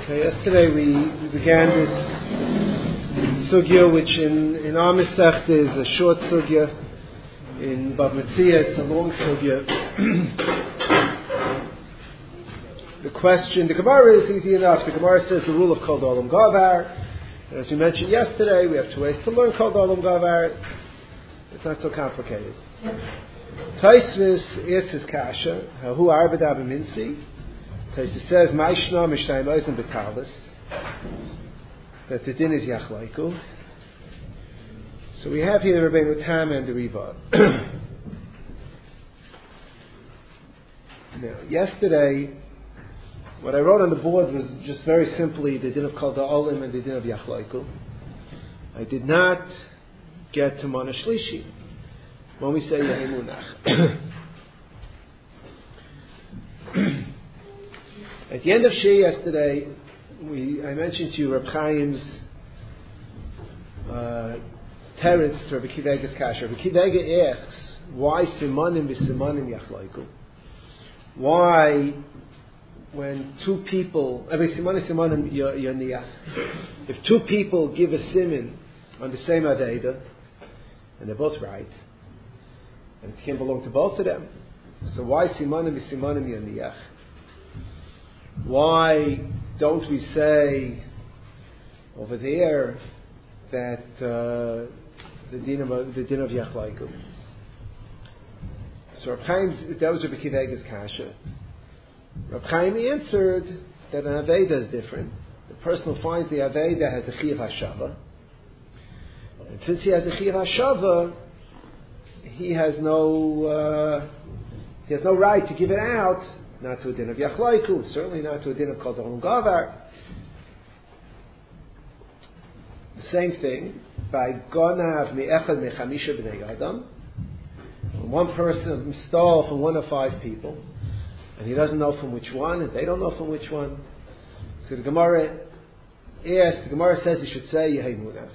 Okay, yesterday we began this sugya, which in our Masechta is a short sugya. In Bava Metzia, it's a long sugya. The Gemara is easy enough. The Gemara says the rule of Kol Olam Gavar. As we mentioned yesterday, we have two ways to learn Kol Olam Gavar. It's not so complicated. Taisvis is his kasha. Hu arba da b'minsi. Taisvis says Ma'ishna mishnayim oizen b'talis. That the din is yachlaiku. So we have here the Rabbeinu Tam and the Riva. Now, yesterday, what I wrote on the board was just very simply the din of Kol Olam and the din of yachlaiku. I did not get to Mana Shlishi when we say Yehi Munach. At the end of Shei yesterday, I mentioned to you Reb Chaim's teretz to Rabbi Akiva Eiger's kasha. Rabbi Akiva Eiger asks, why simanim v'simanim yachlaiku? Why, when two people, simanim yoniach, if two people give a siman on the same aveda, and they're both right, and it can belong to both of them, so why simanim v'simanim yoniach? Why don't we say over there that the din of yachlaiku? So Reb Chaim, that was Rabbi Akiva Eiger's kasha. Reb Chaim answered that an aveda is different. The person who finds the aveda has a chiyuv hashava, and since he has a chiyuv hashava, he has no right to give it out. Not to a din of yachlaiku, certainly not to a din of Kol Olam Gavar. The same thing by gonav me'echad mechamisha b'nei adam. One person stole from one of five people, and he doesn't know from which one, and they don't know from which one. So the Gemara says you should say Yehi Munach.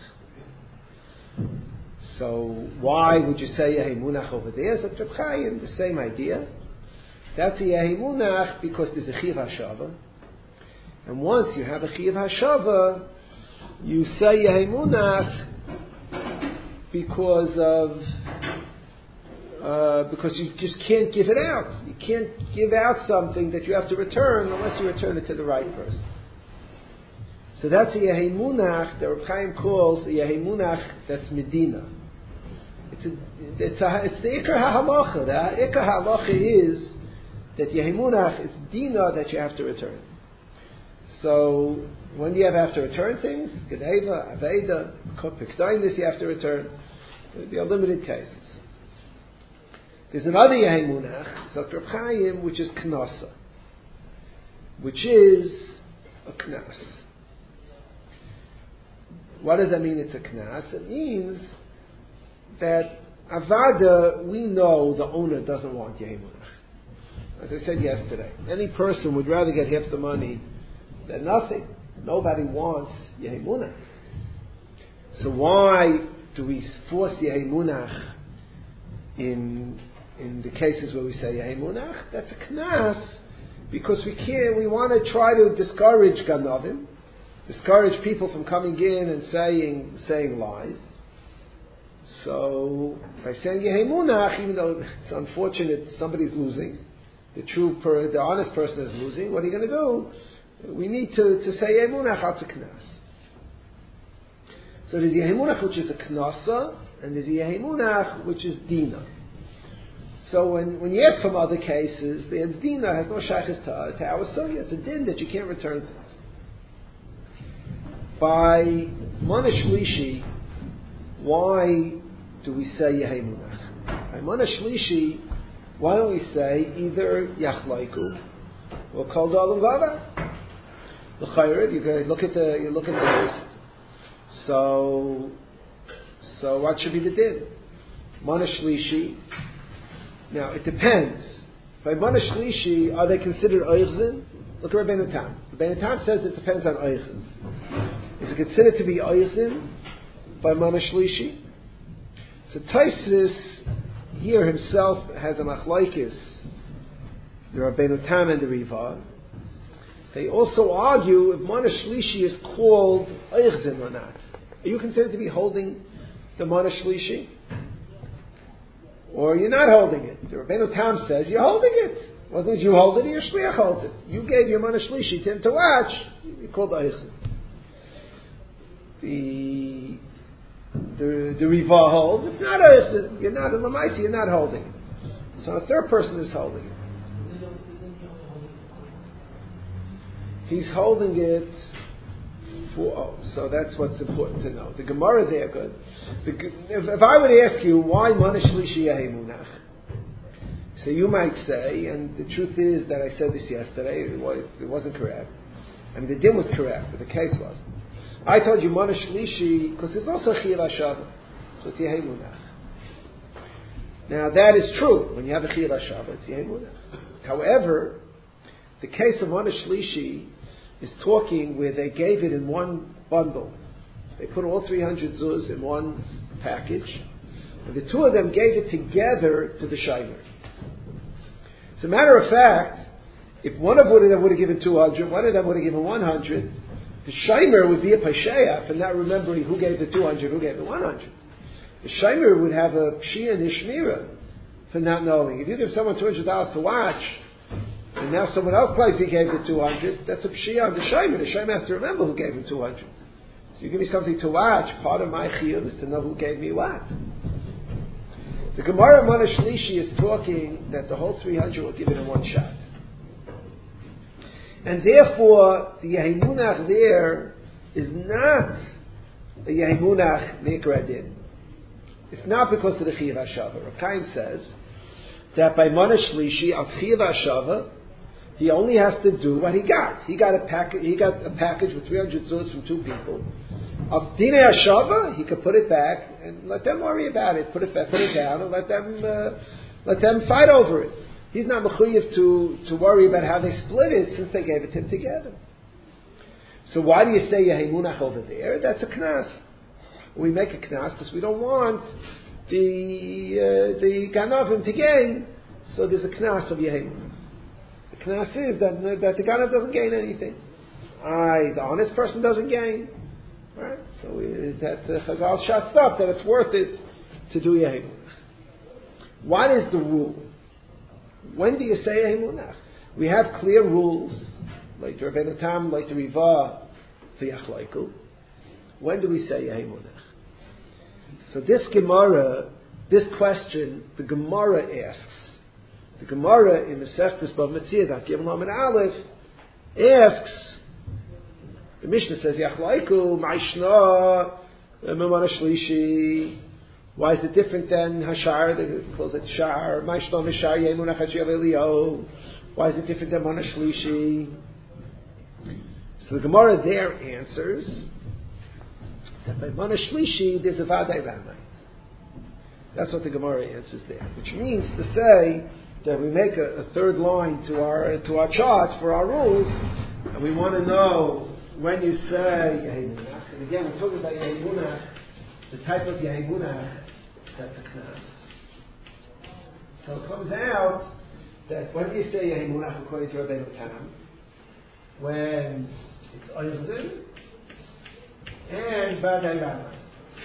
So why would you say Yehi Munach over there? So Reb Chaim, the same idea. That's a Yehi Munach because there's a Chiyuv Hashava. And once you have a Chiyuv Hashava, you say Yehi Munach because you just can't give it out. You can't give out something that you have to return unless you return it to the right person. So that's a Yehi Munach that Reb Chaim calls a Yehi Munach that's Medina. It's the Ikar HaHalacha. The Ikar HaHalacha is that Yehi Munach, it's Dina that you have to return. So, when do you have to return things? Geneva, Aveda, Pikdainis you have to return. There are limited cases. There's another Yehi Munach, Dr. Reb Chaim, which is Knasa, which is a Knas. What does that mean it's a Knas? It means that Avada, we know the owner doesn't want Yehi Munach. As I said yesterday, any person would rather get half the money than nothing. Nobody wants Yehi Munach. So why do we force Yehi Munach in the cases where we say Yehi Munach? That's a knas, because we want to try to discourage Ganavim, discourage people from coming in and saying lies. So by saying Yehi Munach, even though it's unfortunate somebody's losing, the honest person is losing, what are you going to do? We need to say Yehi Munach, that's a knas. So there's Yehi Munach which is a knasa, and there's Yehi Munach which is Dina. So when you ask from other cases, the Dina has no shaykhis to our sugya. It's a din that you can't return things. By Mana Shlishi, why do we say Yehi Munach? By Mana Shlishi, why don't we say either Yachlaiku or Kol Olam Gavar? L'chayred, you look at the list. So what should be the din? Mana Shlishi. Now it depends. By Mana Shlishi, are they considered Oichzin? Look at Rabbeinu Tam. Rabbeinu Tam says it depends on Oichzin. Is it considered to be Oichzin by Mana Shlishi? So Tosfos here himself has a machlaikis, the Rabbeinu Tam and the Riva. They also argue if Mana Shlishi is called Eichzin or not. Are you considered to be holding the Mana Shlishi? Or you're not holding it? The Rabbeinu Tam says you're holding it. Well, as long as you hold it, your Shliach holds it. You gave your Mana Shlishi to him to watch. You called Eichzin. The Riva holds. It's not Eichzin. You're not in Lamaisi. You're not holding it. So a third person is holding it. He's holding it for, so that's what's important to know. The Gemara there, good. If I were to ask you, why Mana Shlishi Yahay Munach? So you might say, and the truth is that I said this yesterday, it wasn't correct. I mean, the din was correct, but the case wasn't. I told you Mana Shlishi, because there's also Chiyuv HaShava, so it's Yahay Munach. Now that is true. When you have a Chiyuv HaShava, it's Yahay Munach. However, the case of Mana Shlishi is talking where they gave it in one bundle. They put all 300 zuz in one package, and the two of them gave it together to the Shaimer. As a matter of fact, if one of them would have given 200, one of them would have given 100, the Shaimer would be a Pasheya for not remembering who gave the 200, who gave the 100. The Shaimer would have a Pshia and Ishmira for not knowing. If you give someone $200 to watch, and now someone else claims he gave the 200, that's a pshia on the Shaimer. The Shaimer has to remember who gave him 200. So you give me something to watch, part of my chiyuv is to know who gave me what. The Gemara Mana Shlishi is talking that the whole 300 were given in one shot. And therefore, the Yehimunach there is not a Yehimunach Mikra Din. It's not because of the Chiyuv HaShava. Rav Chaim says that by Mana Shlishi, al Chiyuv HaShava, he only has to do what he got. He got a package with 300 zuz from two people. Of Dinei HaShava, he could put it back and let them worry about it. Put it down, and let them fight over it. He's not mechuyev to worry about how they split it since they gave it to him together. So why do you say Yehimunach over there? That's a knas. We make a knas because we don't want the ganavim to gain. So there's a knas of Yehimunach. The knas is that the ganav doesn't gain anything. The honest person doesn't gain. Right? So that Chazal shuts up that it's worth it to do Yehimunach. What is the rule? When do you say Yehimunach? We have clear rules, like the Rabbeinu Tam, like the Riva, for Yachlaiku. When do we say Yehimunach? So this Gemara, this question, the Gemara asks. The Gemara in the Masechtas Bava Metzia, Daf Gimel Amud Aleph, asks. The Mishnah says Yachlaiku Ma'ishna Memana Shlishi. Why is it different than Hashar? They calls it Shar. Ma'ishna Mishar Yemunach Hachiyav Eliyahu. Why is it different than Mana Shlishi? So the Gemara there answers that by Mana Shlishi there's a Vadai Ramai. That's what the Gemara answers there, which means to say that we make a third line to our chart for our rules, and we want to know when you say Yehimunach. And again, we're talking about Yehimunach, the type of Yehimunach that's a knas. So it comes out that when you say Yehimunach according to Rabbeinu Tam, when it's Oyzin and Vadai Ramai.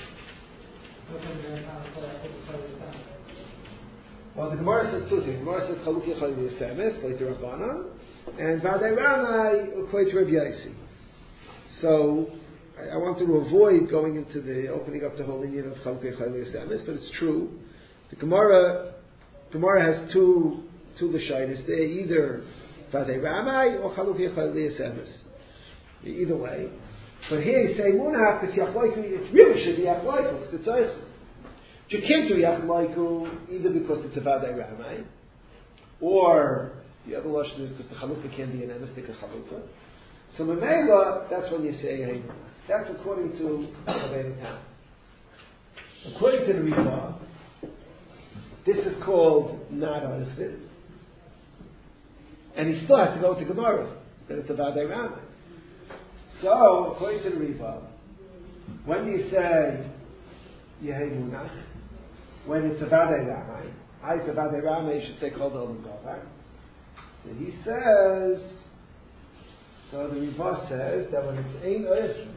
Well, the Gemara says two things. The Gemara says Chaluk Yechal Yisemes, like the Rabbanan, and Vadai Ramai according to Rabbi Yossi. So I want to avoid going into the opening up the whole Indian of Chaluk Yechal Yisemes, but it's true. The Gemara has two Lashainis. They're either Vadai Ramai or Chaluk Yechal Yisemes. Either way. But here you say Munach, it's Yachlaiku, it really should be Yachlaiku, because it's Eichel. You can't do Yachlaiku either because it's a Vadai Ramai, or the other Lashon is because the Chalukah can be an emistic Chalukah. So Memela, that's when you say Yehimunach. That's according to Rabbeinu Tam. According to the Riva, this is called not Eichel, and he still has to go to Gemara, that it's a Vadai Ramai. So, according to the Riva, when do you say Yehimunach? When it's a Vadai Ramai. It's a Vadai Ramai, you should say Kol Dol Govar. So he says So the Riva says that when it's Ein Oisin,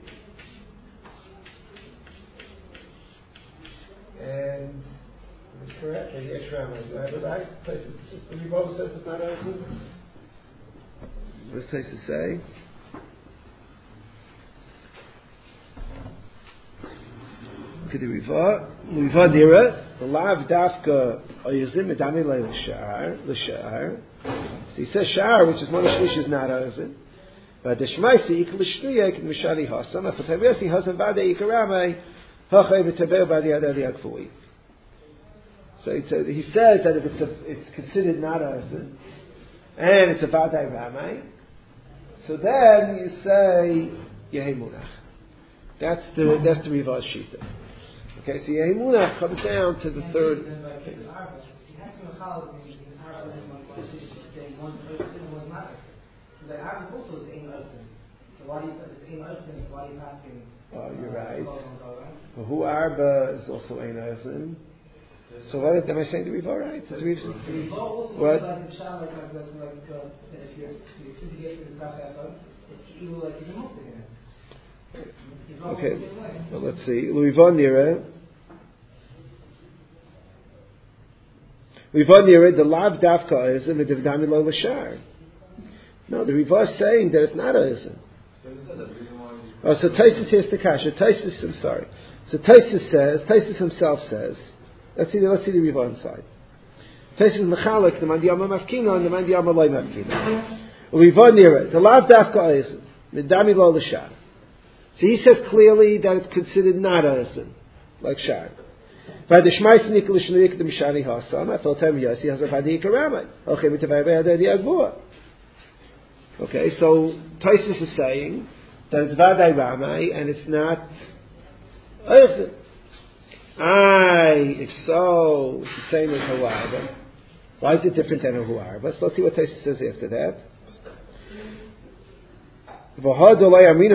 and is correct? The Yesh Ramah. Do I have it right? Places, the Riva says it's not Oisin. What does Taisa say? Look at the Riva. Riva Nira. The Lav Dafka Oyazim Medami L'Sha'ar. So he says Sha'ar, which is one of Shlish, is not Oyazim. But the Shmaisi Ikal L'Shnuya Kin Mishali Hasam. After Taviasi Hasam Vade Ikaramai Hachay V'Taveu Badi Adadi Akfui. So he says that if it's considered not Oyazim, and it's a Vadai Ramai, so then you say Yehei Munach. That's the Riva's Shita. Okay, so Yehei Munach comes down to the third. Oh, you're right. Well, who Arba is also Ein Oisin. So what am I saying to Riva, right? What? If you're since you get to the Kaf it's evil like you can okay. Well, let's see. Riva Nira. Riva Nira, the Lav Dafka is in the Divdami Lo Lashar. No, the Riva is saying that it's not a Izin. Oh, so Taisus here's the Kasha. Taisus, I'm sorry. So Taisus himself says, let's see the Riva inside. Taisus Mechalik, the Mandiyama Mafkina, and the Mandiyama Loi Mafkina. Riva Nira, the Lav Dafka is the Dami Lo Lashar. So he says clearly that it's considered not a Izin, like Shar. By the Shmais Nikol Shnuik the Mishani Hasam, I thought him yes, he has a Vadik Ramai. Okay, okay, so Taisus is saying that it's Vadai Ramai and it's not Izin. If so, it's the same as Huarba. Why is it different than a Huarba? Let's see what Taisus says after that. Why is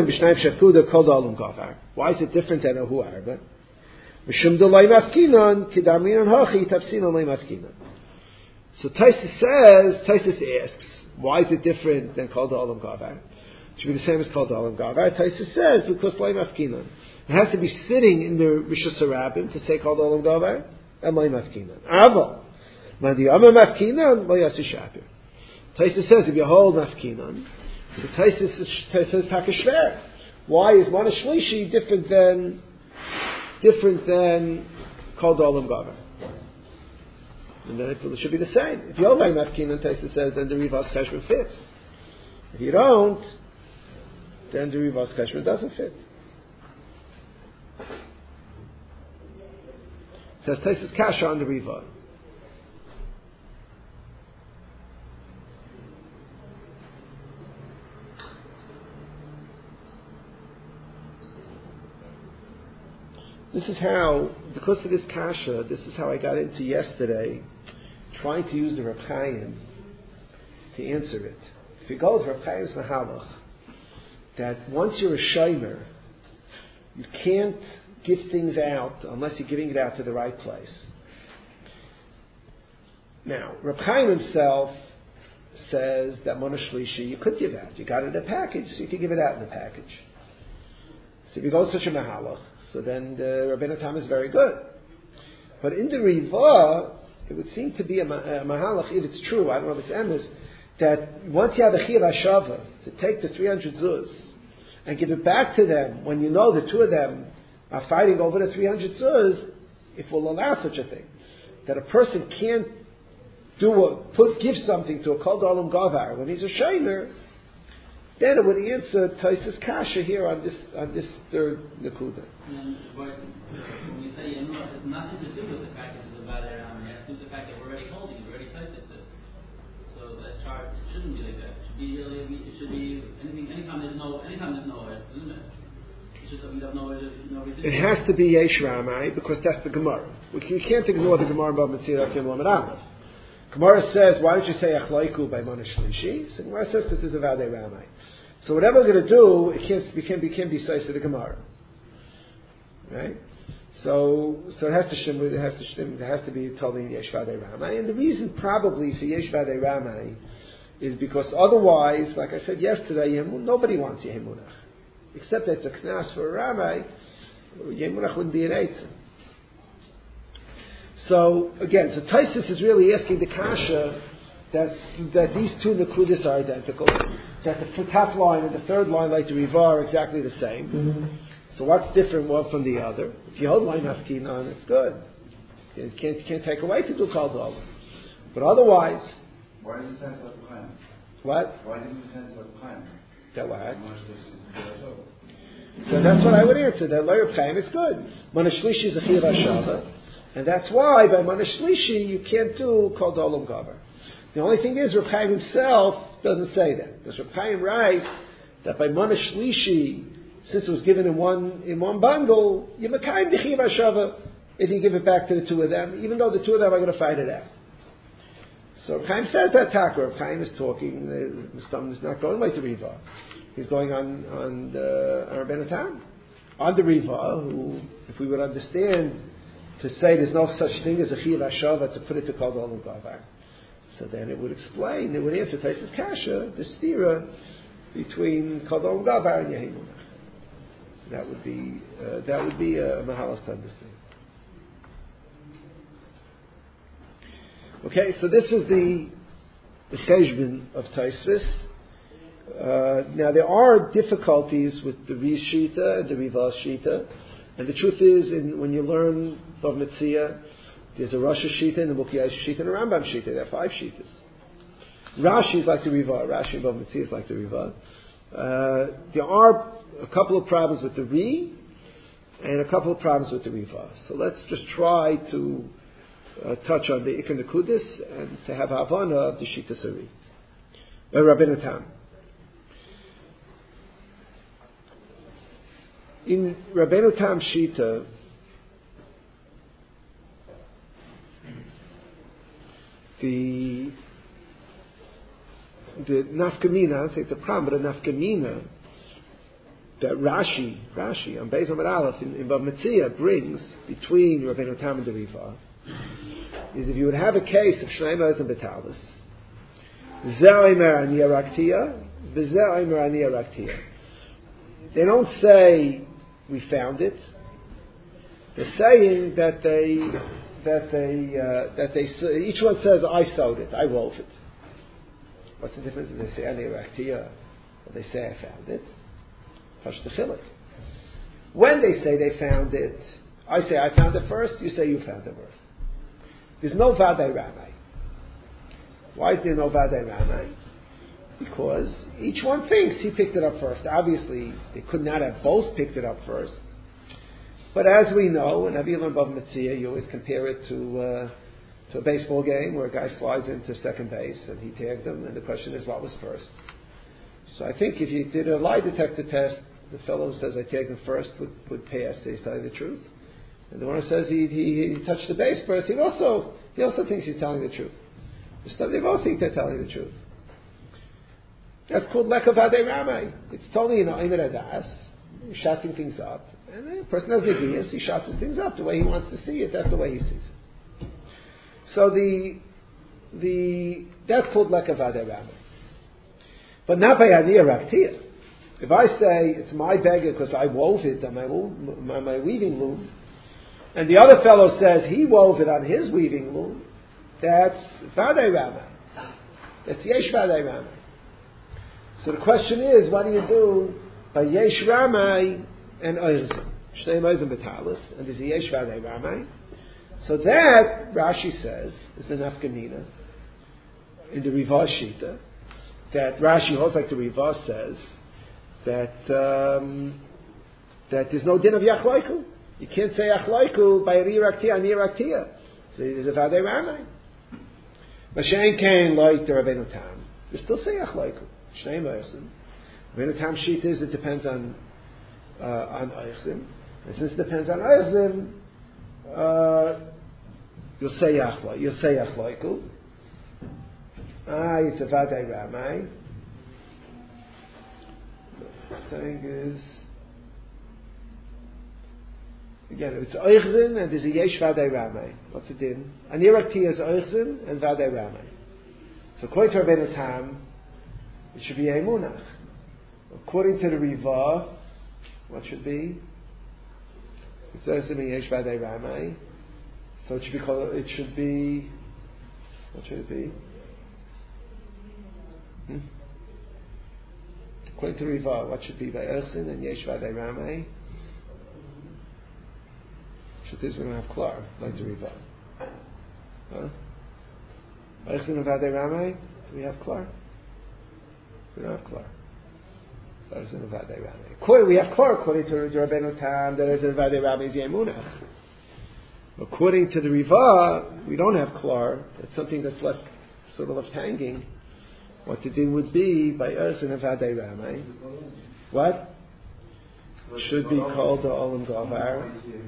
it different than a Huarba? So Taisus asks, why is it different than Kol Da'olam Gavar? It should be the same as Kol Da'olam Gavar. Taisus says, because Loy Mafkinan. It has to be sitting in the Rishus HaRabim to say Kol Da'olam Gavar, and Loy Mafkinan. Aval. Mandiyama Mafkinan, Loy Yasi Shapir. Taisus says, if you hold Mafkinan, so Taisus says Takashver. Why is one a Shlishi different than Kol Da'olam Gavar? And then it should be the same. If you hold by Mafkinan, Taisus says, then the Rivas Cheshbon fits. If you don't, then the Rivas Cheshbon doesn't fit. It says Taisus Kasha on the Riva. This is how, because of this kasha, this is how I got into yesterday, trying to use the Reb Chaim to answer it. If you go with Reb Chaim's Mahalach, that once you're a shomer, you can't give things out unless you're giving it out to the right place. Now, Reb Chaim himself says that Mona Shlishi you could give out. You got it in a package, so you can give it out in a package. So if you go with such a Mahalach, so then the Rabbeinu Tam is very good. But in the Riva, it would seem to be a Mahalach, if it's true, I don't know if it's emes, that once you have a Chiyav Hashava, to take the 300 zuz and give it back to them, when you know the two of them are fighting over the 300 zuz, if we'll allow such a thing, that a person can't give something to a Kol Da'olam Gavar when he's a shomer, then it would answer Taisus Kasha here on this third Nakuda. When you say it has nothing to do with the fact that it's a Vadai Ramai, it has to do with the fact that we're already holding, we're already Taisus it. So that chart, it shouldn't be like that. It should be anytime there's no it has to be Yesh Ramai because that's the Gemara. You can't ignore the Gemara about Metzira Kim Lamed Aleph. Gemara says, why did you say Achlaiku by Mona Shlishi? So Gemara says this is a Vadai Ramai. So whatever we're going to do, it can't be size for the Gemara. Right? So it has to shim, it has to be totally Yesh Vadai Ramai. And the reason probably for Yesh Vadai Ramai is because otherwise, like I said yesterday, nobody wants Yehimunach. Except that it's a knas for a rabbi, Yehimunach wouldn't be an eitzim. So, again, so Taisus is really asking the kasha that these two Nakudas are identical, that the top line and the third line, like the Riva, are exactly the same. Mm-hmm. So what's different one from the other? If you hold line Hafkin on, it's good. You can't take away to do Kal Dolam. But otherwise... Why does it sense like Chaim? What? Why didn't it sense like Chaim? That what? So that's what I would answer. That Loyer Chaim, it's good. Mana Shlishi is a Chiyav HaShava. And that's why by Mana Shlishi you can't do Kal Dolam Gavar. The only thing is, Reb Chaim himself doesn't say that. Because Reb Chaim writes that by Mana Shlishi, since it was given in one bundle, you Mekayim D'Chiv HaShava if you give it back to the two of them, even though the two of them are going to fight it out. So Reb Chaim says that Taka. Reb Chaim is talking, the Stam is not going like the Riva. He's going on Rabbeinu Tam. On the Riva, who, if we would understand, to say there's no such thing as a Chiv HaShava, to put it to Kal Dolam Gavar. So then it would explain, it would answer Taisus Kasha, the stira between Kal Dolam Gavar and Yehimunach. So that would be a mahalach to understand. Okay, so this is the cheshbon of Taisus. Now there are difficulties with the Rish Shita and the Riva Shita, and the truth is, when you learn Bava Metzia, there's a Rosh Shita and a Mukiyah Shita and a Rambam Shita. There are 5 Shitas. Rashi is like the Riva. Rashi and Bava Metzia is like the Riva. There are a couple of problems with the Ri and a couple of problems with the Riva. So let's just try to touch on the Ikar Nekudis and to have Havana of the Shita Sari. Rabbeinu Tam. In Rabbeinu Tam Shita, the nafkamina, I'd say it's a problem, but a nafkamina that Rashi on Beis Amud Aleph in Bava Metzia brings between Rabbeinu Tam and the Riva is if you would have a case of Shnei Me'ez and Betalis, Zeh Omer Ani Araktia, V'Zeh Omer Ani Araktia. They don't say we found it. They're saying that each one says I sewed it, I wove it. What's the difference? They say Ani Araktia, or they say I found it. Pashtachilik. When they say they found it, I say I found it first, you say you found it first. There's no Vadai Ramai. Why is there no Vadai Ramai? Because each one thinks he picked it up first. Obviously, they could not have both picked it up first. But as we know, whenever you learn Bava Metzia, you always compare it to a baseball game where a guy slides into second base and he tagged him, and the question is, what was first? So I think if you did a lie detector test, the fellow who says I tagged him first would pass. He's telling the truth. And the one who says he touched the base first, he also thinks he's telling the truth. They both think they're telling the truth. That's called lekavadei ramai. It's totally Aimer Adas, shouting things up. And the person has ideas, he shouts his things up the way he wants to see it, that's the way he sees it. So that's called lekavadei ramai. But not by Aniyah Raktiya. If I say it's my beggar because I wove it on my weaving loom, and the other fellow says he wove it on his weaving loom, that's Vadei Ramai. That's Yesh Vadei Ramai. So the question is, what do you do by Yesh Ramai and Oirzim? Shnei Me'ez and Betalis, and there's a Yesh Vadei Ramai. So that, Rashi says, is the Nafkamina in the Riva Shita, that Rashi holds like the Riva says, that there's no din of Yachloiku. You can't say Yachloiku by Riraktia and Yiraktia. So there's a Vadei Ramai. Mashain Kain like the Rabbeinu Tam. You still say Yachloiku. Shnei Me'ezim. Rabbeinu Tam Shita is it depends on Oichzim. And since it depends on Oichzim, you'll say Yachloiku. It's a Vadei Ramai. Saying is again, it's Oichzin and there's a Yesh Vadei Ramai. What's the din? Anirakti is Oichzin and Vadei Ramai. So according to Rabbeinu Tam, It should be Emunach. According to the Riva, what should be? It says in Yesh Vadei Ramai. So it should be called. It should be. What should it be? According to Riva, what should be by Ersin and Yesh Vadei Ramai? Should this we don't have Klar like the Riva? Huh? Ersin and Vadei Ramai. Do we have Klar? We don't have Klar. Ersin and Vadei Ramai. We have Klar according to Rabbeinu Tam that Ersin and Vadei Ramai is Yemunach. According to the Riva, we don't have Klar. It's something that's left, sort of left hanging. What the din would be by Ersin and Vadei Ramai. What? Should be called the Olam Gavar.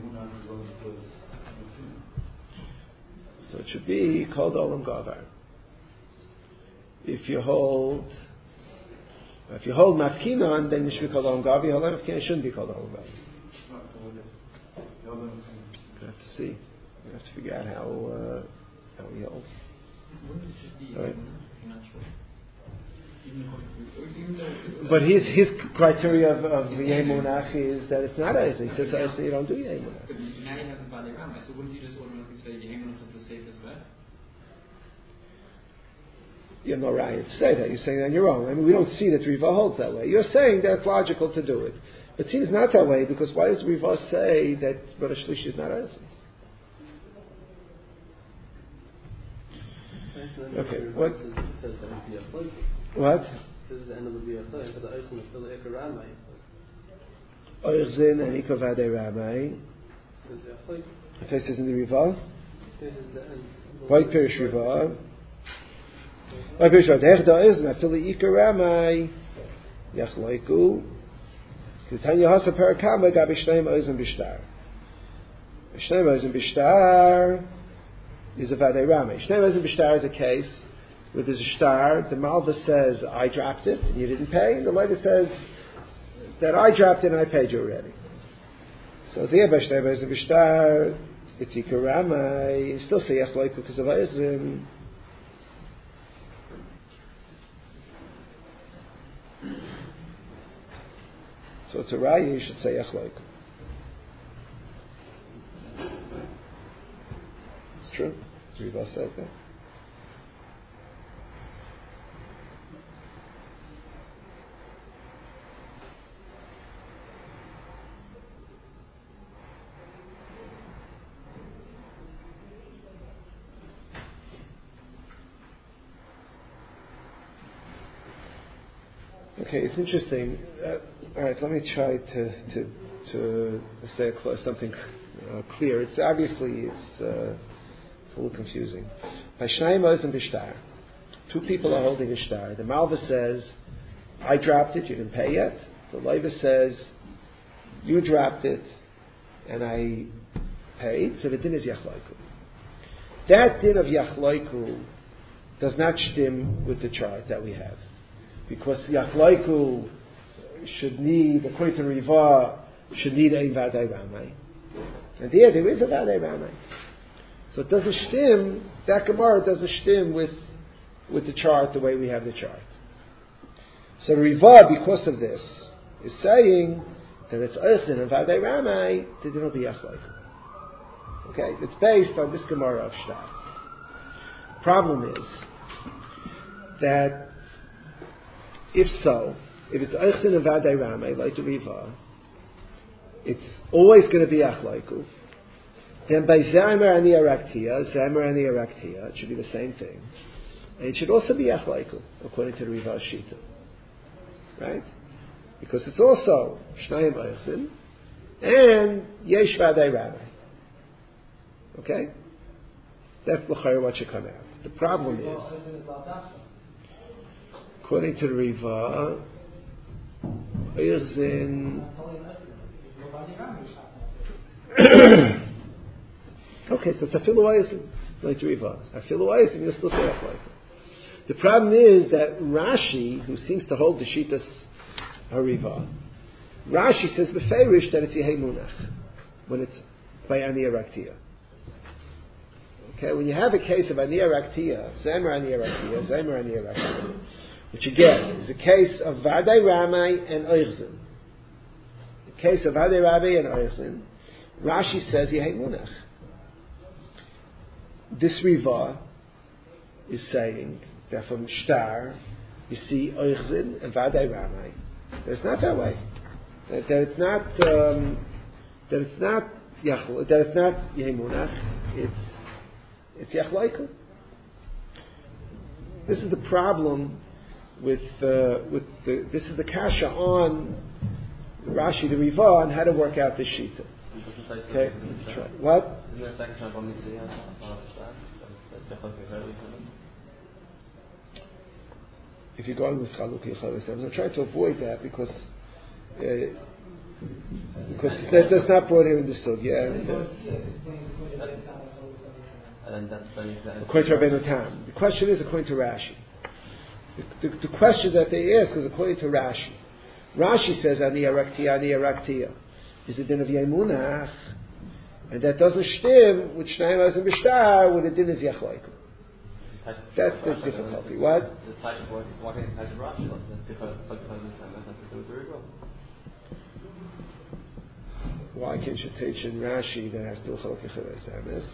So it should be called Olam Gavar. If you hold Mafkinon, then it should be called Olam Gavar. If you hold Mafkinon, it shouldn't be called Olam Gavar. You have to see. You have to figure out how he holds. Right. But his criteria of Yemunach is that it's not Eisa. He says Eisa, you don't do Yemunach. But now you have the Vadei Ramai, so wouldn't you just automatically say Yemunach is the safest bet? You have no right to say that. You're saying that on your own. I mean, we don't see that Riva holds that way. You're saying that it's logical to do it. But it seems not that way, because why does Riva say that Rosh Shlishi is not Eisa? Okay, what? What? This is the end of the Biyachai, so the Oisin of the Ikar Ramai. Oisin and Ikar Vadei Ramai. This is in the Riva. This is the end. White Pirish Riva. White Pirish Riva. Dech da Oisin, after Ikar Ramai, Yachloiku. Tanya Hasa Parakama, Gabi Shneim Oisin Bishtar. Shneim Oisin Bishtar is a Vadei Ramai. Shneim Oisin Bishtar is a case where there's a star, the Malva says, I dropped it, and you didn't pay, and the lady says that I dropped it and I paid you already. So the Shneim Oisin Bishtar, it's Ikar Ramai, you still say Yachloiku because of Oisin. So it's a raya, you should say Echloik. It's true. Riva says that. Okay, it's interesting. All right, let me try to say something clear. It's obviously it's a little confusing. By Shnayim Oisin Bishtar, two people are holding a star. The Malva says, "I dropped it, you didn't pay yet." The Leiva says, "You dropped it, and I paid." So the din is Yachloiku. That din of Yachloiku does not stim with the chart that we have. Because Yachloiku should need, according to Riva, should need a Vadei Ramai. And there is a Vadei Ramai. So it doesn't stim, that Gemara doesn't stim with the chart the way we have the chart. So Riva, because of this, is saying that it's Oisin and Vadei Ramai, that it'll be Yachloiku. Okay? It's based on this Gemara of Shtar. Problem is that if it's Oisin and Vadei Ramai, like the Riva, it's always going to be Achloiku. Then by Zamer Ani Araktia, it should be the same thing. And it should also be Achloiku, according to the Riva Shita. Right? Because it's also Shnayim Oisin and Yesh Vadei Ramai. Okay? That's l'chayr what should come out. The problem is, according to the Riva, Oisin. Okay, so it's Afilu Oisin, like the Riva. Afilu Oisin, you still say Achloiku. The problem is that Rashi, who seems to hold the Shitas Hariva, Rashi says beferish that it's Yehei Munach when it's by Ani Araktia. Okay, when you have a case of Ani Araktia, Zemer Ani Araktia, which again is a case of Vadai Ramai and Oichzin. The case of Vadai Ramai and Oichzin, Rashi says Yehei Munach. This Riva is saying that from Shtar you see Oichzin and Vadai Ramai. That it's not that way. That it's not Yehei Munach. It's Yachlaiku. This is the problem with this is the kasha on Rashi the Riva on how to work out the shita. Okay, what? If you're going with Chaluk Yechal, I'm trying to avoid that because that's not brought here in the sugya. According to Rabbeinu Tam, the question is according to Rashi. The question that they ask is according to Rashi. Rashi says ani araktia. Is it din of Yemunach? And that doesn't stem with Shnayim Azim B'Shtar with the din is Yachlaiku. That's the difficulty. What? Why can't you teach in Rashi that has to Chaluk Yecheves Emes?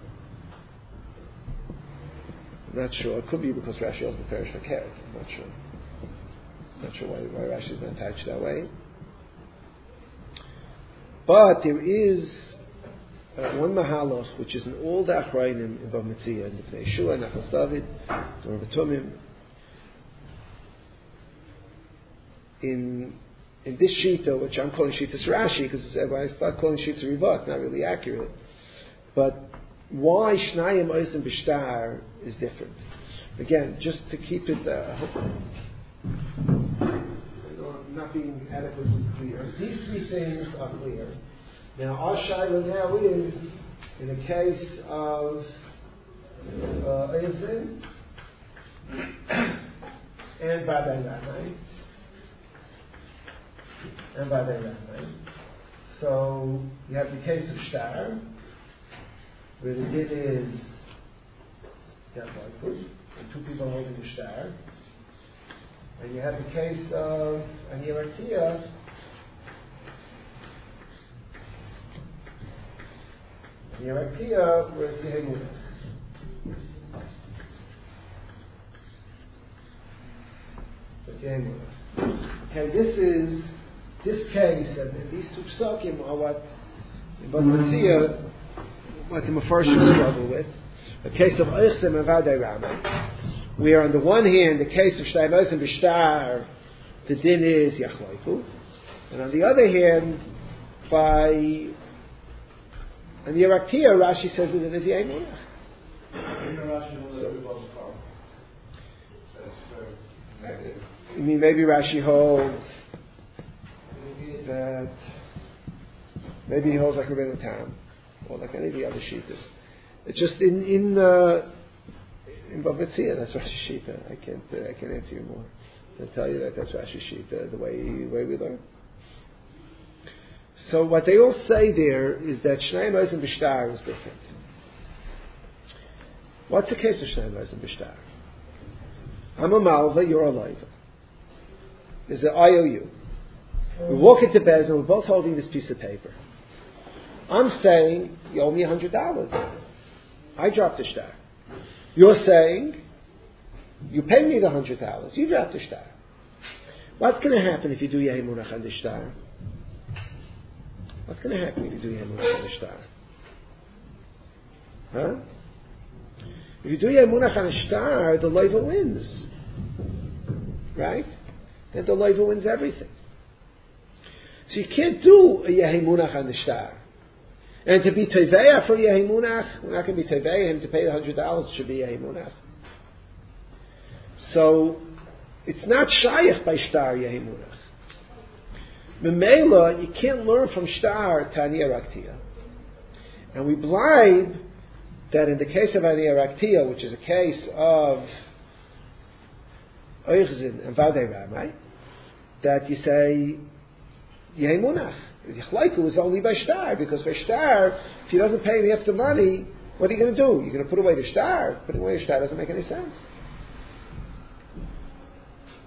I'm not sure. It could be because Rashi also perish for Keret. I'm not sure. Not sure why Rashi is not attached that way. But there is one mahalach which is in all the achrayim in Bava Metzia, in the Pnei Yeshua, Nachas David, Dor V'Tumim. In this shita, which I'm calling Shitas Rashi, because when I start calling Shitas Riva, it's not really accurate. But why Shnayim Oisim B'Shtar is different. Again, just to keep it, I'm not being adequately clear. These three things are clear. Now, our shaila now is in the case of Oisim and Badai Ramai. And Badai Ramai. So, you have the case of Shtar, where the din is Yachlaiku, and two people holding the Shtar. And you have the case of Ani Araktia, where it's Yehei Munach. Okay, this case, and these two psukim are what in Bava Metzia, what the Mefarshim struggle with. The case of Oichzim and Vadai Ramai, where on the one hand, the case of Shnayim Oichzim B'Shtar, the din is Yachlaiku, and on the other hand, by an Yeraktia, Rashi says that it is Yehei Munach. You mean maybe Rashi holds that, maybe he holds like Rabbeinu Tam, or like any of the other shittas. It's just in Bava Metzia, that's Rashi shita. I can't answer you more. I'll tell you that's Rashi shita, the way we learn. So what they all say there is that Shnayim Oisim B'Shtar is different. What's the case of Shnayim Oisim B'Shtar? I'm a malva, you're a leiva. There's an IOU. We walk into Bez and we're both holding this piece of paper. I'm saying, you owe me $100. I dropped the shtar. You're saying, you pay me the $100. You dropped the shtar. What's going to happen if you do Yehei Munach on the shtar? What's going to happen if you do Yehei Munach on the shtar? Huh? If you do Yehei Munach on the shtar, the leiva wins. Right? And the leiva wins everything. So you can't do a Yehei Munach on the shtar. And to be Teveya for Yehei Munach, we're not going to be Teveya him to pay the $100, it should be Yehei Munach. So, it's not Shayach by Shtar Yehei Munach. Memela, you can't learn from Shtar Tani Araktia. And we blind that in the case of Ani Araktia, which is a case of Oichzin and Vadei Ramai, that you say Yehei Munach. Yachlaiku is only by shtar, because for shtar, if he doesn't pay me half the money, what are you going to do? You're going to put away the shtar? Putting away the shtar doesn't make any sense.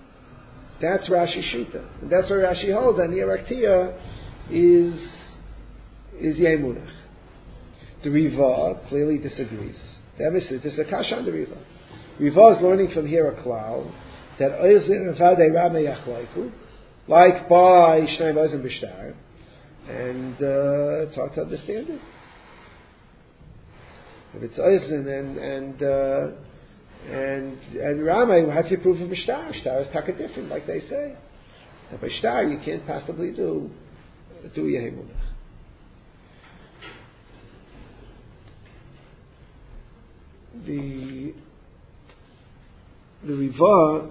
That's Rashi Shita. And that's where Rashi holds that Niyaraktia is Yemunach. The Riva clearly disagrees. This is a kasha on the Riva. Riva is learning from here a klal that Oizin and Vadei Rame Yachlaiku, like by Shnei Oizin B'Shtar, and it's hard to understand it. If it's Oizin and Rame, how do you prove a B'Shtar? Shtar is taka different, like they say. But by Shtar, you can't possibly do Yemunach. The Riva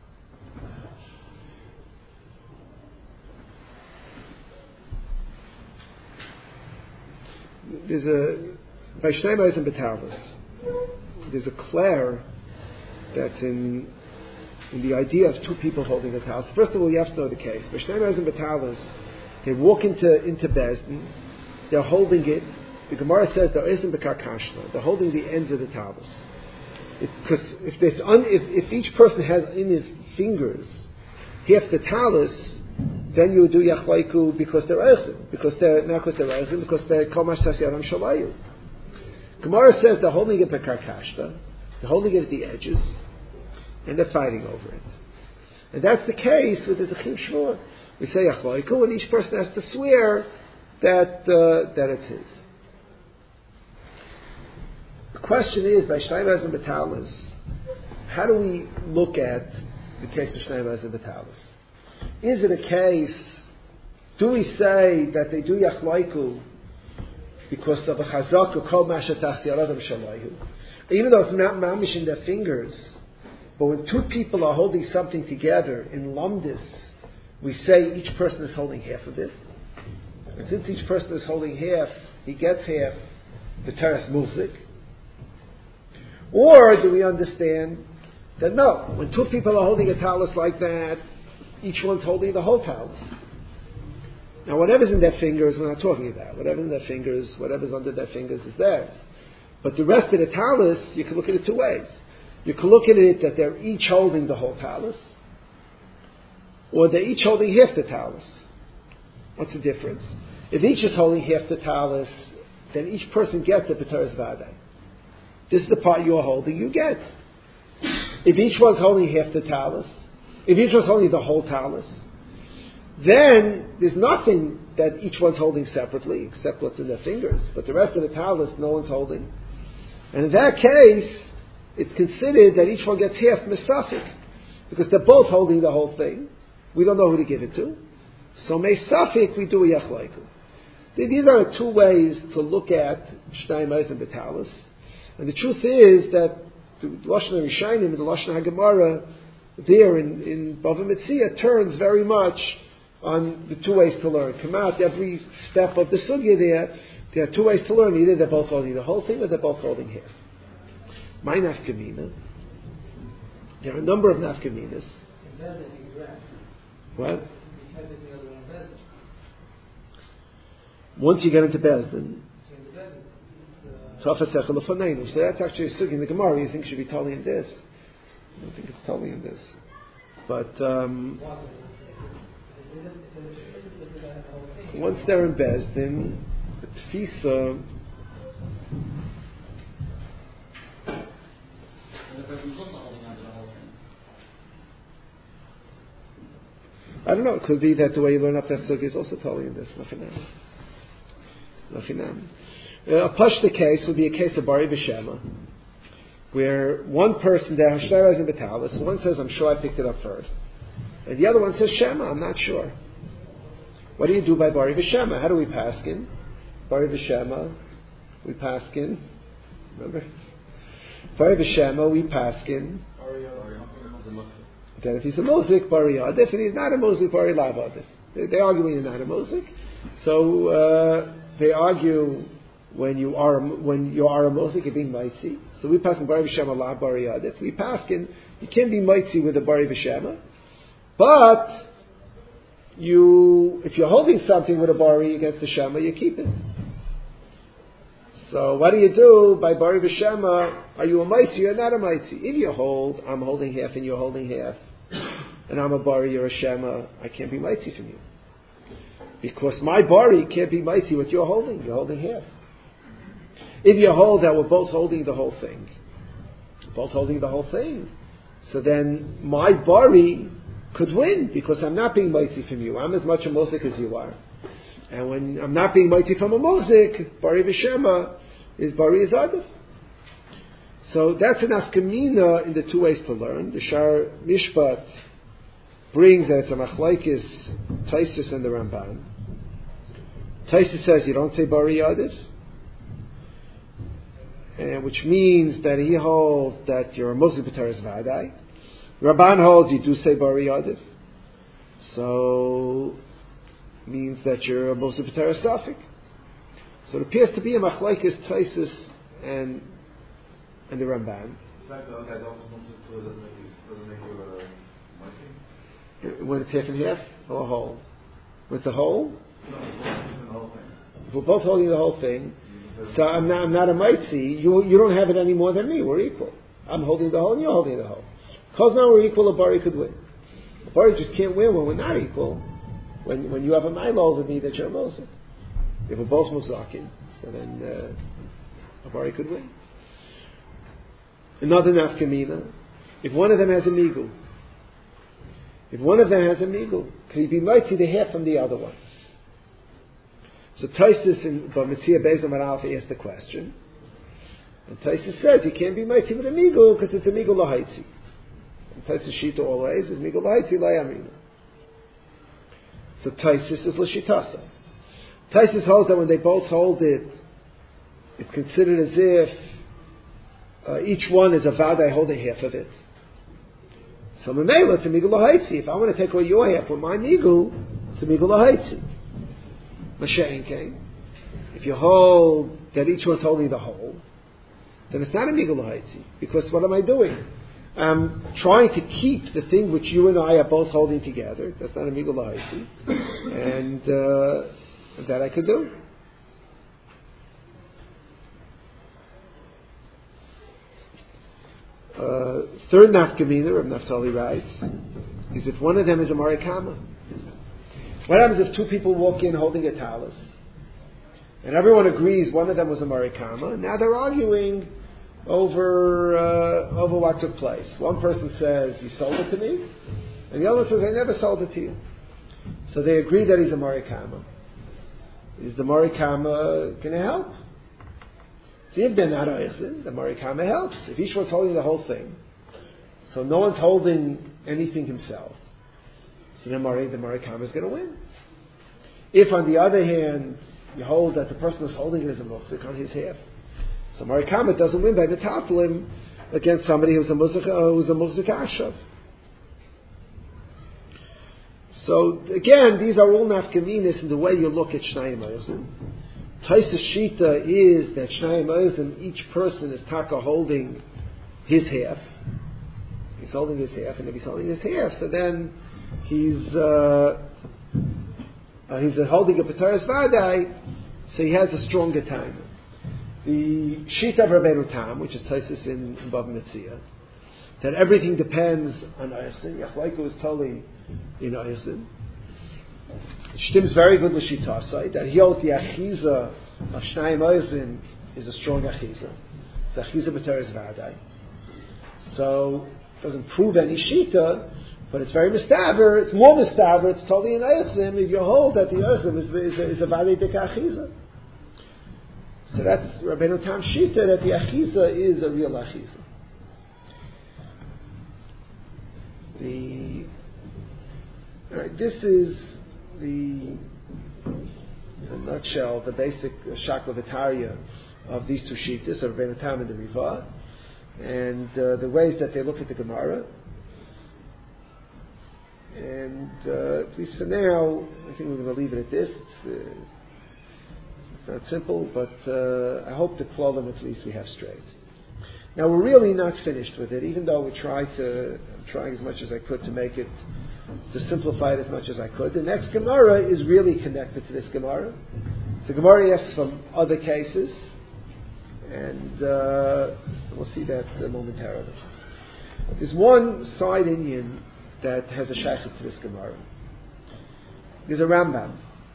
there's a by Shnei and Betalis. There's a clair that's in the idea of two people holding a talis. First of all, you have to know the case. By Shnei and Betalis, they walk into Bezdin, they're holding it. The Gemara says there isn't the karkashna. They're holding the ends of the talis. Because if each person has in his fingers half the talis, then you do yachlaiku because they're eichin. Because they're komash tasyaram shalayu. Gemara says they're holding it bekarkashna. They're holding it at the edges, and they're fighting over it. And that's the case with the Zechim Shvur. We say yachlaiku, and each person has to swear that it's his. The question is, by Shnei and Betalis, how do we look at the case of Shnei and Betalis? Is it a case, do we say that they do Yachlaiku because of a Chazak or Kol Mashatach Yaradam Shalayhu? Even though it's not mamish in their fingers, but when two people are holding something together in Lamdis, we say each person is holding half of it. And since each person is holding half, he gets half, the Teres Muzik. Or do we understand that no, when two people are holding a talus like that, each one's holding the whole talus. Now whatever's in their fingers, we're not talking about. Whatever's in their fingers, whatever's under their fingers is theirs. But the rest of the talus, you can look at it two ways. You can look at it that they're each holding the whole talus, or they're each holding half the talus. What's the difference? If each is holding half the talus, then each person gets a B'teres Vadei. This is the part you're holding, you get. If each one's holding half the talus, if each one's holding the whole talus, then there's nothing that each one's holding separately, except what's in their fingers. But the rest of the talus, no one's holding. And in that case, it's considered that each one gets half mesafik, because they're both holding the whole thing. We don't know who to give it to. So mesafik, we do a yachlaiku. These are two ways to look at Shnei and Betalis. And the truth is that the Lashon HaRishayim and the Lashon HaGemara there in Bava Metzia turns very much on the two ways to learn. Come out every step of the sugya there are two ways to learn. Either they're both holding the whole thing or they're both holding half. My nafkamina, there are a number of nafkaminas. What? Once you get into Bezdin, so that's actually a sugya in the Gemara. You think should be totally in this? I don't think it's totally in this. But once they're in Bezdin, the Tfisa. I don't know. It could be that the way you learn up that sugya is also totally in this. Machinam. A pashta case would be a case of Bari B'Shema, where one person there, Hashtara is in Betalis, one says, I'm sure I picked it up first. And the other one says, Shema, I'm not sure. What do you do by Bari B'Shema? How do we paskin? Bari B'Shema, we paskin. Remember? Bari B'Shema, we paskin. Then if he's a Mozik, Bari Yadif. If he's not a Mozik, Bari Lavadif. They argue you're not a Mozik. So they argue when you are a Mozik, you're being Maitzi. So we pass in Bari V'Shema La Bari Yadif. We pass in, you can't be Maitzi with a Bari V'Shema. But if you're holding something with a Bari against the Shema, you keep it. So what do you do by Bari V'Shema? Are you a Maitzi or not a Maitzi? If you hold, I'm holding half and you're holding half, and I'm a bari, you're a shema, I can't be mighty from you. Because my bari can't be mighty what you're holding. You're holding half. If you hold that we're both holding the whole thing, so then my bari could win because I'm not being mighty from you. I'm as much a mozik as you are. And when I'm not being mighty from a mozik, bari v'shema is bari is adif. So that's an afkamina in the two ways to learn. The Shar Mishpat brings that it's a machlaikis Taisus and the Ramban. Taisus says you don't say bari adif, which means that he holds that you're a mozik b'teres v'adai. Ramban holds you do say bari adif, so means that you're a mozik b'teres safik. So it appears to be a machlaikis Taisus and the Ramban. When it's half and half or a whole? When it's a whole? If we're both holding the whole thing, so I'm not a mitzi, you don't have it any more than me, we're equal. I'm holding the whole and you're holding the whole. Because now we're equal, a bari could win. A bari just can't win when we're not equal, when you have a mile over me that you're a mozik. If we're both muzakin, so then a bari could win. Another nafkamina, if one of them has a migul, can he be mighty the half from the other one? So Taisus in Bamitzia Beis Amar Alpha asked the question, and Taisus says he can't be mighty with a migul because it's a migul lahaitzi. And Taisus Shita always is migul lahaitzi layamina. So Taisus is l'shitasa. Taisus holds that when they both hold it, it's considered as if each one is a vadai holding half of it. So Mamela, it's a migul lahaitzi. If I want to take away your half with my migul, it's a migul lahaitzi. Mashiach came. If you hold that each one's holding the whole, then it's not a migul lahaitzi. Because what am I doing? I'm trying to keep the thing which you and I are both holding together. That's not a migul lahaitzi. And that I could do. Third nafkamina, Rav Naftali writes, is if one of them is a marikama. What happens if two people walk in holding a talis, and everyone agrees one of them was a marikama? Now they're arguing over what took place. One person says, "You sold it to me," and the other says, "I never sold it to you." So they agree that he's a marikama. Is the marikama going to help? See, if they're not oisin, the marikama helps. If each one's holding the whole thing, so no one's holding anything himself, so then the marikama is going to win. If, on the other hand, you hold that the person who's holding it is a muhzik on his half, so marikama doesn't win by the tattlim against somebody who's a muhzik ashav. So again, these are all nafkaminis in the way you look at Shnayim Oizim. Taisus Shita is that Shnayim Oizim, each person is taka holding his half. He's holding his half, and if he's holding his half, so then he's holding a B'taras Vadai, so he has a stronger time. The Shita of Rabbeinu Tam, which is Taisus in Bava Metzia, that everything depends on Oizim. Yachlaiku is totally in Oizim. Shtim's very good l'shitasai, that he holds the achiza of Shnayim Oizim is a strong achiza. It's achiza b'teres v'adai. So it doesn't prove any shita, but it's very mistaver. It's more mistaver. It's totally in Oizim if you hold that the Oizim is a v'adai dika achiza. So that's Rabbeinu Tam shita, that the achiza is a real achiza. This is in a nutshell, the basic shaklavitaria of these two shittas, of Rabbeinu Tam and the Riva, and the ways that they look at the Gemara. And at least for now, I think we're going to leave it at this. It's not simple, but I hope the Klolim at least we have straight. Now we're really not finished with it, even though I'm trying as much as I could to make it, to simplify it as much as I could. The next Gemara is really connected to this Gemara. The Gemara asks from other cases, and we'll see that momentarily. There's one side Indian that has a shaykhus to this Gemara. There's a Rambam.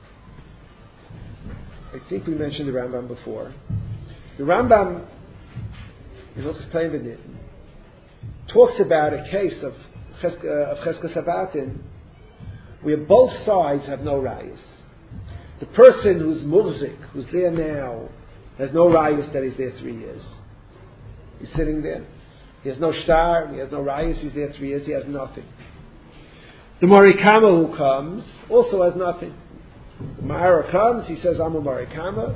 I think we mentioned the Rambam before. The Rambam is also explained in it. Talks about a case of Cheskas Habatin where both sides have no rayas. The person who's murzik, who's there now, has no rayas that he's there 3 years. He's sitting there. He has no shtar, he has no rayas, he's there 3 years, he has nothing. The Marikama who comes also has nothing. The Ma'ara comes, he says, I'm a Marikama.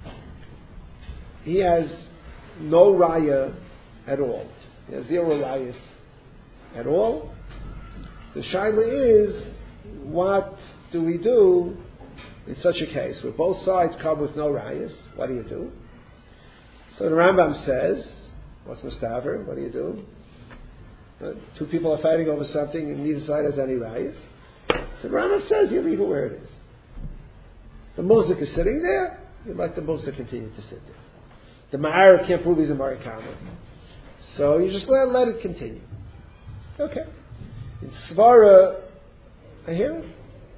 He has no raya at all. He has 0 rayas at all. The shaila is, what do we do in such a case where both sides come with no rayas? What do? So the Rambam says, what's mustaver? What do? 2 people are fighting over something and neither side has any rayas. So the Rambam says you leave it where it is. The Mosik is sitting there, you let the Mosik continue to sit there. The Ma'ara can't prove he's a Marikama. So you just let it continue. Okay. In Svara, I hear it.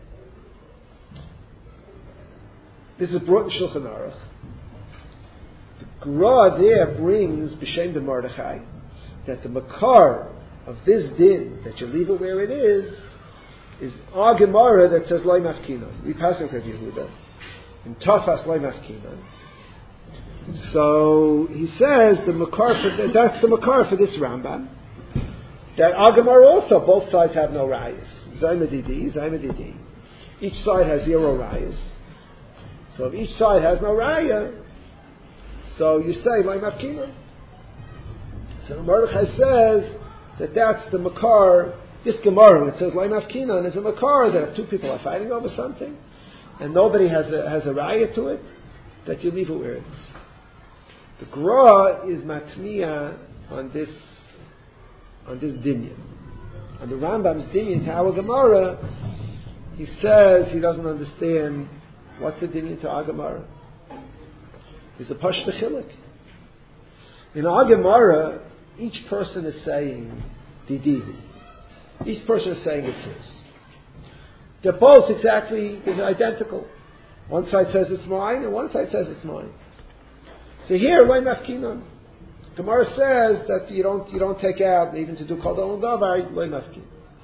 This is brought in Shulchan Aruch. The Gra there brings B'Shem de Mordechai that the Makar of this din, that you leave it where it is a Gemara that says Loi Mafkinon. We pass it with Yehuda. In Tafas Loi Mafkinon. So he says that's the Makar for this Rambam. That Agamar also, both sides have no rayas. Zaymadidi. Each side has 0 rayas. So if each side has no raya, so you say, Lai Mafkinon. So Mordechai says that that's the Makar, this Gemara, it says Lai Mafkinon is a Makar that if 2 people are fighting over something, and nobody has a raya to it, that you leave it where it is. The Gra is Matmiya on this Dinyan. On the Rambam's Dinyan to our Gemara, he says he doesn't understand what's the Dinyan to our Gemara. He's a Pashta Chilik. In our Gemara, each person is saying Didihu. Each person is saying it's his. They're both exactly identical. One side says it's mine, and one side says it's mine. So here, Loi Mafkinon. Gemara says that you don't take out, even to do Kol Dol Davar, Loi Mafkin.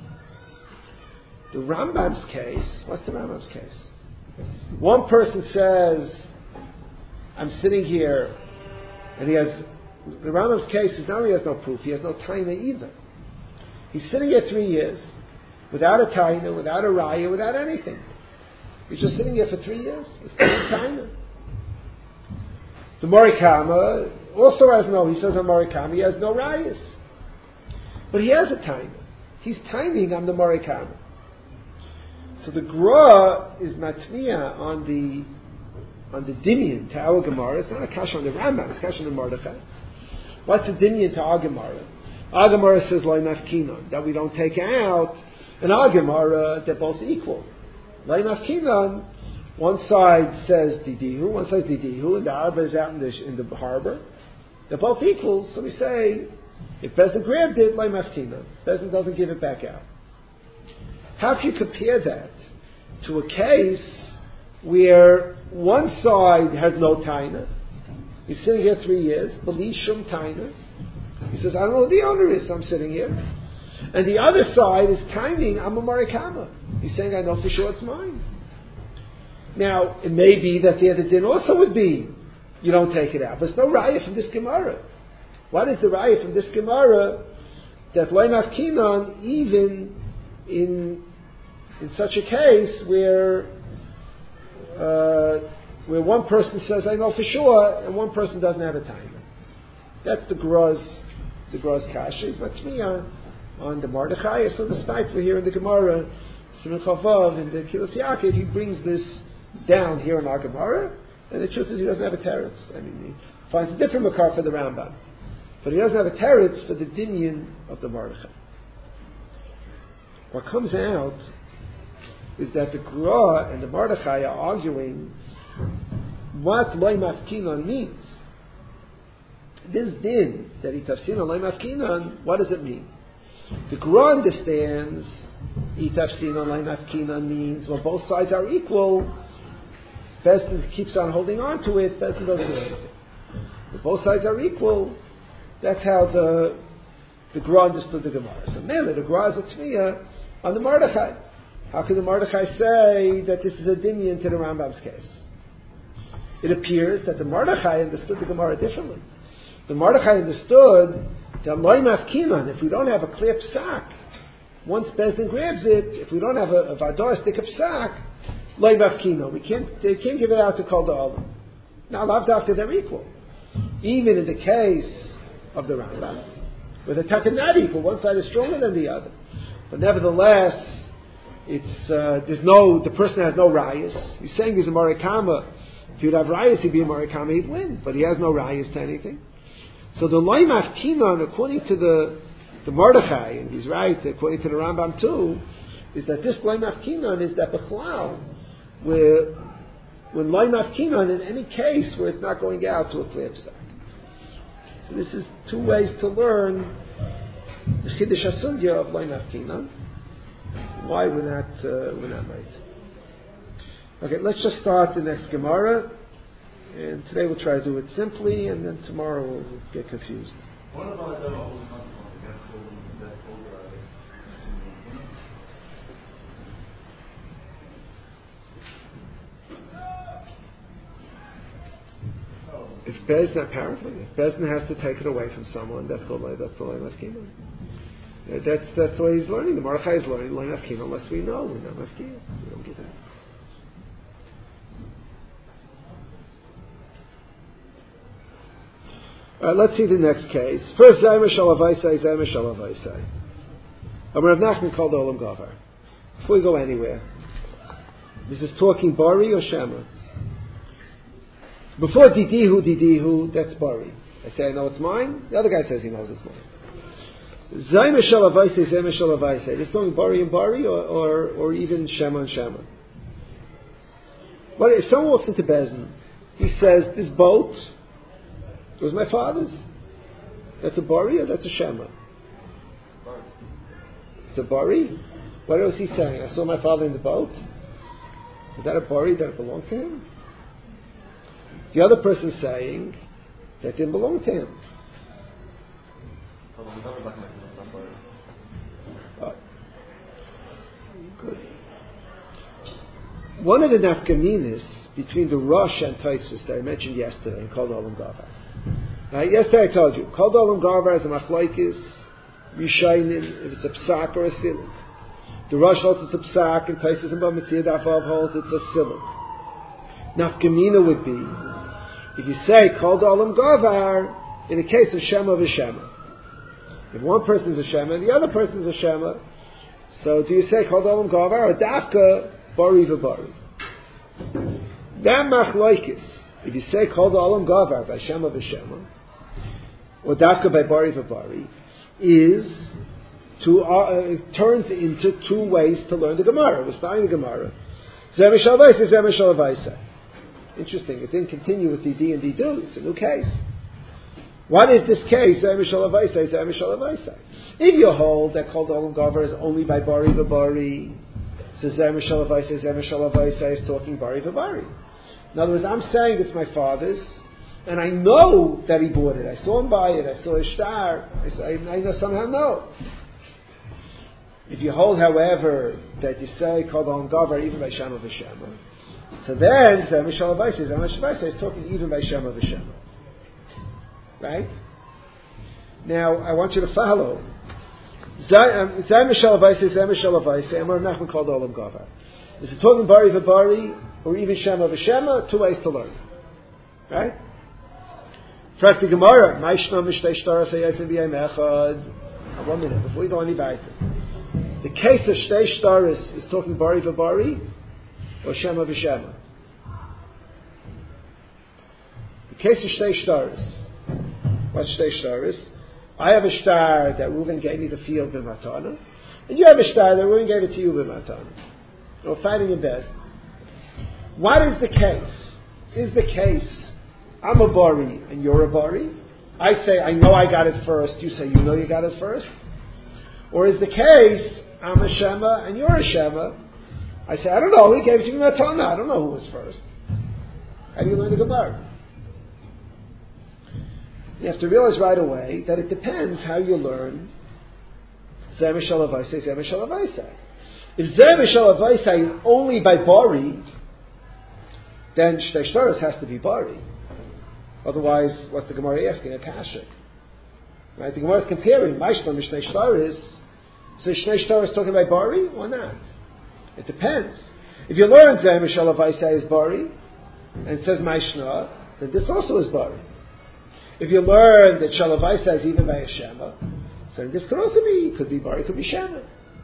The Rambam's case, what's the Rambam's case? One person says, I'm sitting here, and the Rambam's case is not only has no proof, he has no taina either. He's sitting here 3 years, without a taina, without a raya, without anything. He's just sitting here for 3 years. It's no taina. The Morikama also has he says on Morikama, he has no rayas. But he has a taina. He's taining on the Morikama. So the Gra is matmiya on the Dinyan to our Gemara. It's not a kasha on the Rambam, it's a kasha on the Mordechai. What's the Dinyan to our Gemara? Our Gemara says Loi Mafkinon, that we don't take out. And our Gemara, they're both equal. Loi Mafkinon, one side says Didihu, one side says Didihu, and the Arba is out in the harbor. They're both equal, so we say, if Bezdin grabbed it, Loi Mafkinon. Bezdin doesn't give it back out. How can you compare that to a case where one side has no taina? He's sitting here 3 years, Belishum taina. He says, I don't know who the owner is, I'm sitting here. And the other side is taining, I'm a Marikama. He's saying, I know for sure it's mine. Now, it may be that the other din also would be, you don't take it out. But there's no raya from this Gemara. What is the raya from this Gemara that Loi Mafkinon, even in such a case where one person says I know for sure and one person doesn't have a timer? That's the Gra's kasha. Is matmiya on the Mordechai. So the Steipler here in the Gemara, Siman Chavav in the Kilos Yaakov, he brings this down here in our Gemara, and the truth is he doesn't have a teretz. I mean, he finds a different makar for the Rambam, but he doesn't have a teretz for the Dinyan of the Mordechai. What comes out is that the Gra and the Mordechai are arguing what Loi Mafkinon means. This din that he tafsina Loi Mafkinon, what does it mean? The Gra understands Itafsina Lainafkina means when both sides are equal, Bezdin keeps on holding on to it, Bezdin doesn't do anything. When both sides are equal, that's how the Gra understood the Gemara. So Mele, the Gra is a Tmiya on the Mordechai. How can the Mordechai say that this is a Dinyan to the Rambam's case? It appears that the Mordechai understood the Gemara differently. The Mordechai understood that Loim Afkinon, if we don't have a clear psak, once Bezdin grabs it, if we don't have a Vador stick of psak, Loim Afkinon, they can't give it out to Kol Da'olam. Now, Lav Dafka, they're equal. Even in the case of the Rambam, where the Taka not equal, one side is stronger than the other. But nevertheless, the person has no rayas. He's saying he's a Marikama. If he'd have rayas, he'd be a Marikama, he'd win. But he has no rayas to anything. So the Loim Afkinon, according to the Mordechai, and he's right, according to the Rambam too, is that this Loim Afkinon is that Bechlal, where when Loim Afkinon, in any case where it's not going out to a clear psak. So this is two ways to learn the Chiddush HaSugya of Loim Afkinon. Why we're not right. Okay, let's just start the next Gemara. And today we'll try to do it simply, and then tomorrow we'll get confused. What about the old If Bezdin, apparently, if Bezdin has to take it away from someone, that's the Loim Afkinon. That's the way he's learning. The Mordechai is learning Loim Afkinon unless we know we're not Afkinon. We don't do that. All right, let's see the next case. First, Zaymer Shalavaisai. Rav Nachman called Olam Gavar. Before we go anywhere, this is talking Bari or Shema? Before Didihu, that's Bari. I say I know it's mine. The other guy says he knows it's mine. Zaymer Shalavaisai. This is talking Bari and Bari, or even Shema and Shema. But if someone walks into Bezdin, he says, this boat was my father's. That's a Bari or that's a Shema? It's a Bari? What was he saying? I saw my father in the boat. Is that a Bari that belonged to him? The other person saying that didn't belong to him. Good. One of the nafkaminas between the Rosh and Taisus that I mentioned yesterday and called Olam Gavar. Now, yesterday I told you, called Olam Gavar as a machlaikis, Rishaynim, if it's a psak or a siluk. The Rosh holds it's a psak, and Taisus and Bamitzir Dafov holds it's a siluk. Nafkamina would be, if you say called Olam Gavar, in the case of Shema v'Shema. If one person is a Shema and the other person is a Shema, so do you say called Olam Gavar or Dafka Bari v'Bari? That machlaikis, if you say called Olam Gavar by Shema v'Shema, or Dafka by Bari v'Bari, it turns into two ways to learn the Gemara. We're starting the Gemara. Zeh Shalavaisa. Interesting. It didn't continue with DD and Didu. It's a new case. What is this case? Zeh Shalavaisa. If you hold that called Olam Gavar is only by Bari v'Bari, so Zeh Shalavaisa is talking Bari v'Bari. In other words, I'm saying it's my father's, and I know that he bought it. I saw him buy it. I saw his star. I somehow know. If you hold, however, that you say called Olam Gavar even by Shema v'Shema, so then Zeh Shalavaisa is talking even by Shema v'Shema. Right? Now, I want you to follow. Zeh Shalavaisa, and Rav Nachman called Olam Gavar. Is it talking Bari v'Bari, or even Shema v'Shema? Two ways to learn. Right? Frag the Gemara. 1 minute, before we go any weiter. The case of Shtei Shtaris is talking Bari v'Bari, or Shema v'Shema? The case of Shtei Shtaris. What's Shtei Shtaris? I have a star that Reuven gave me the field b'matana, and you have a star that Reuven gave it to you b'matana. We're fighting in bed. What is the case? Is the case I'm a Bari and you're a Bari? I say I know I got it first. You say you know you got it first. Or is the case, I'm a Shema and you're a Shema? I say, I don't know, he gave it to me Matana. I don't know who was first. How do you learn the Gemara? You have to realize right away that it depends how you learn Zeh Mishal Avaisai, Zeh Mishal Avaisai. If Zeh Mishal Avaisai is only by Bari, then Shtei Shtaros has to be Bari. Otherwise, what's the Gemara asking? A Kasha. Right? The Gemara is comparing Maishma and Shtei Shtaros. So Shtei Shtaros talking about Bari or not? It depends. If you learn Zeh Mishal Avaisai is Bari, and it says Maishna, then this also is Bari. If you learn that Shalavaisa is even by a Shema, so this could also be, could be Bari, could be Shema.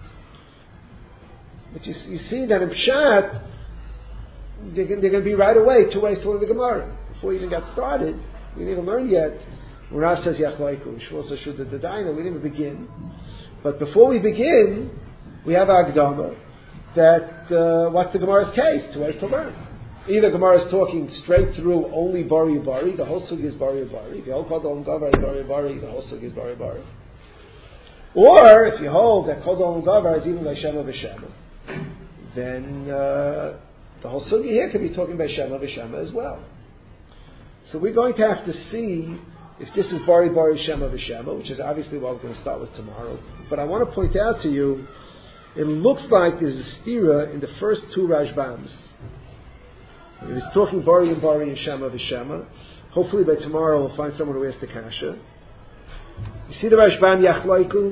But you see that in Pshat, they're going to be right away 2 ways to learn the Gemara. Before we even got started, we didn't even learn yet. When Rav says Yachlaiku, Shmuel says Shuddha D'Daina, we didn't even begin. But before we begin, we have Agdama, that what's the Gemara's case? 2 ways to learn. Either Gemara is talking straight through only Bari Bari, the whole sugi is Bari Bari. If you hold Kodol Gavar is Bari Bari, the whole sugi is Bari Bari. Or if you hold that Kodol Gavar is even by Shema V'Shema, then the whole sugi here could be talking by Shema V'Shema as well. So we're going to have to see if this is Bari Bari Shema V'Shema, which is obviously what we're going to start with tomorrow. But I want to point out to you, it looks like there's a stira in the first 2 Rashbams. If it's talking Bari and Bari and Shema V'Shema, hopefully by tomorrow we'll find someone who asks the Kasha. You see the Rashbam Yachlaiku?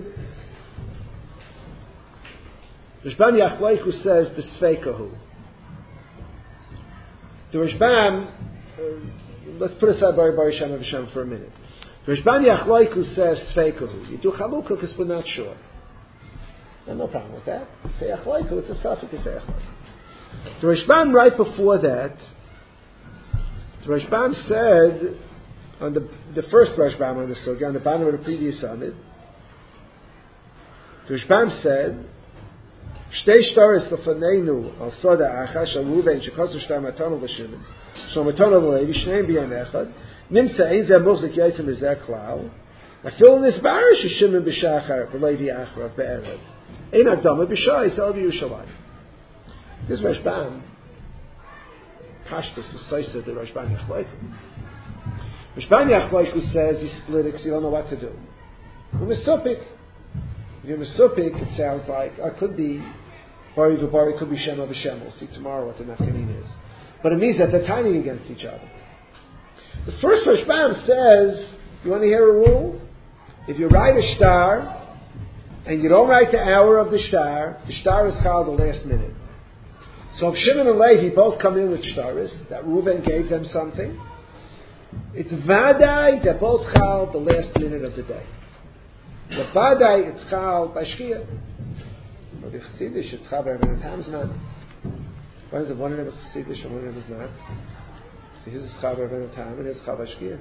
Rashbam Yachlaiku says the Sveikahu. The Rashbam, let's put aside Bari Bari Shema V'Shema for a minute. The Rashbam Yachlaiku says Sveikahu. You do Chalukah because we're not sure. No problem with that. Say Yachlaiku, it's a suffix to say Yachlaiku. The Rashbam right before that, the Rashbam said on the first Rashbam on the Sugi, on the bottom of the previous summit, the Rashbam said, Shtei Shtaros Lefaneinu Al Soda Acha Shal Ruven Shekosu Shtar Matonu L'Shimon Shal Matonu L'Levi Shneim B'Yam Echad Nimsa Ein Zeh Muchzik Yitzim B'Zeh Klal Afil Nis Barish Shimon B'Shachar V'Levi Achrav Be'erev Ein Agdama B'Shai Yisrael B'Yushalayim. This Rashbam, Pashtus was Saisa the Rashbam Yachlaiku. Rashbam Yachlaiku says he split it because you don't know what to do. If you're Mesupik, it sounds like, it could be Bari V'Bari, could be Shema V'Shema. We'll see tomorrow what the Nafkanin is. But it means that they're timing against each other. The first Rashbam says, you want to hear a rule? If you write a star, and you don't write the hour of the star is called the last minute. So if Shimon and Levi both come in with shtaris, that Reuven gave them something, it's vadai that both chal the last minute of the day. The vadai it's chal by shkia. But the Chassidish it's chal by Rabbeinu Tam's not. Why is it one of them is Chassidish and one of them is not? So his is chal by Rabbeinu Tam and his is chal by shkia.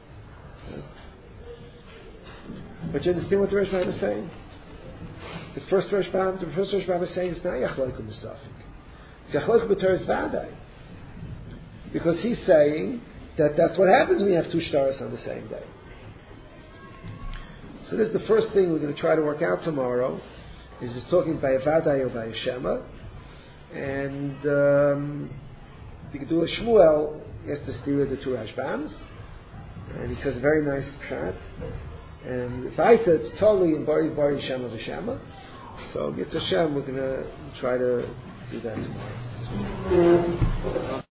But you understand what the Rashbam is saying? The first Rashbam is saying it's not Yachlaiku Misafik. It's Yachlaiku B'Teres Vadai. Because he's saying that that's what happens when you have 2 shtaros on the same day. So this is the first thing we're going to try to work out tomorrow, is just talking by a Vadai or by a Shema. And the Gedula Shmuel has to steer the 2 Rashbams. And he says a very nice pshat. And Vaita, it's totally in Bari Shema V'Shema. So, Yitzhak Hashem, we're going to try to do that tomorrow.